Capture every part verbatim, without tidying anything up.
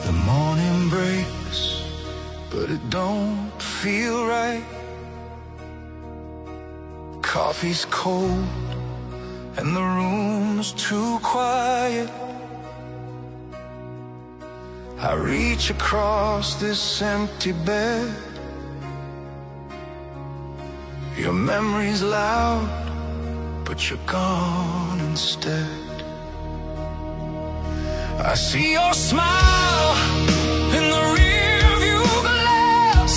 The morning breaks, but it don't feel right. Coffee's cold and the room's too quiet. I reach across this empty bed. Your memory's loud, but you're gone instead. I see your smile in the rearview glass.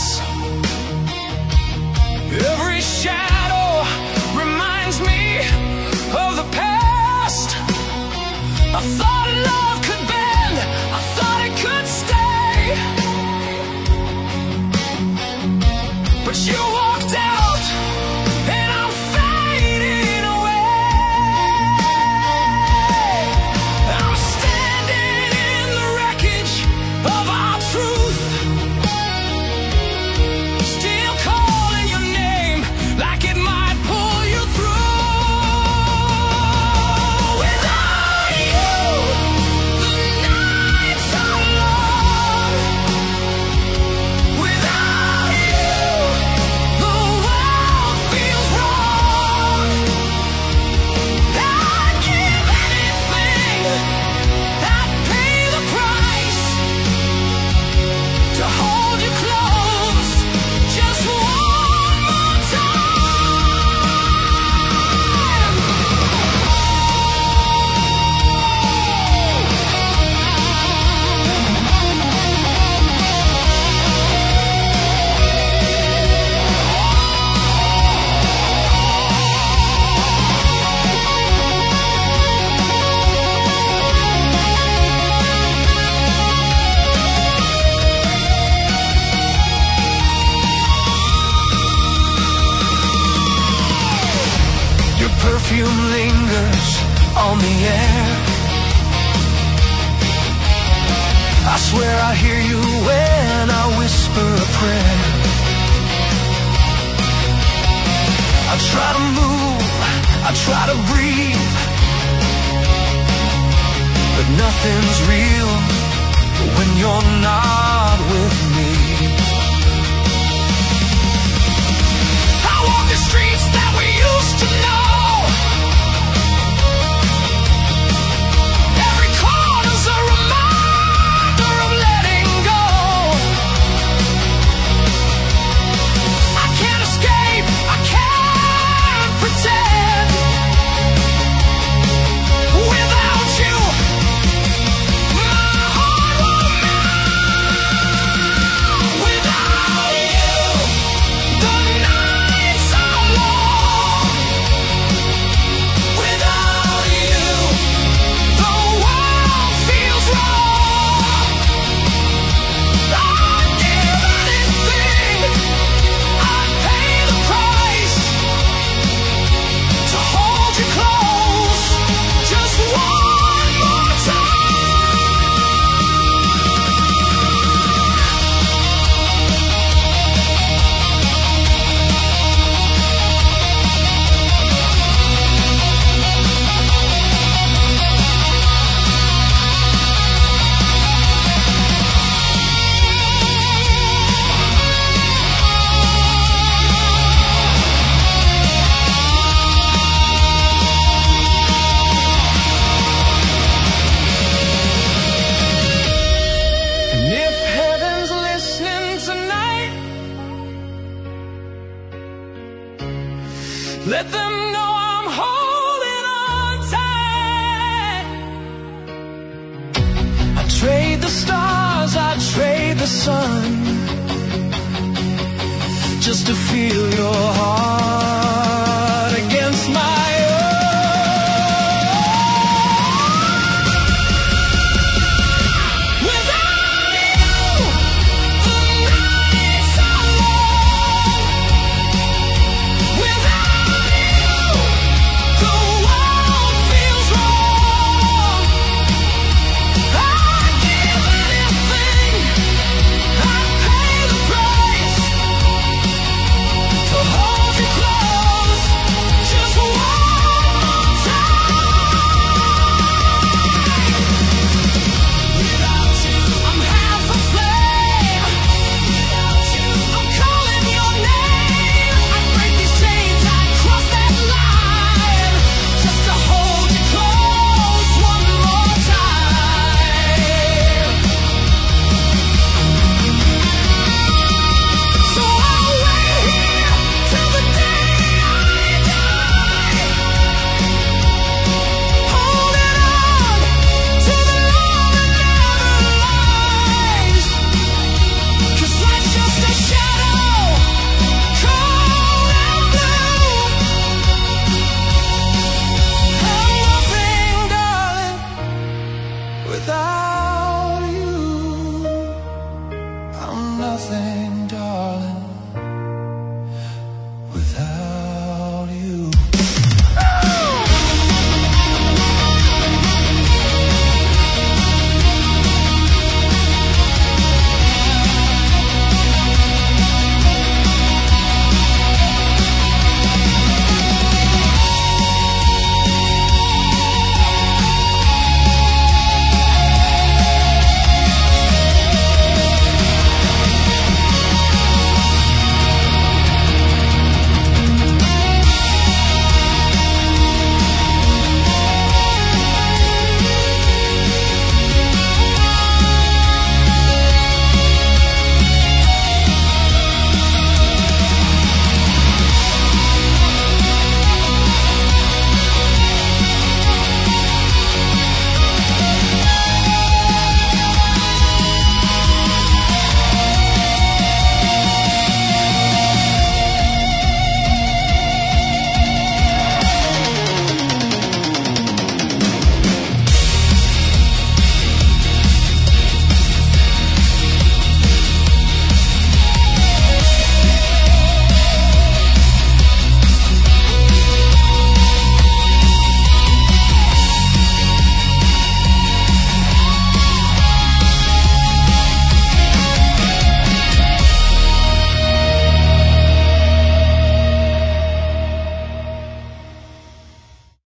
Every shadow reminds me of the past. I thought love could bend, I thought it could stay, but you walked out and I'm fading away. I'm standing in the wreckage of our truth, still calling your name like it might pull you through. Without you, the nights are long. Without you, the world feels wrong. I'd give anything, I'd pay the price to hold you close just one more time. Your perfume lingers on the air. I swear I hear you when I whisper a prayer. I try to move, I try to breathe, but nothing's real when you're not with me. I walk the streets that we used to know. Every corner's a reminder of letting go. I can't escape, I can't pretend. Without you, my heart won't melt. Without you, the nights are long. Without you, the world feels wrong. I'd give anything, I'd pay the price to hold you close just one more And if heaven's listening tonight, let them know I'm holding on tight. I trade the stars, I trade the sun, just to feel your heart.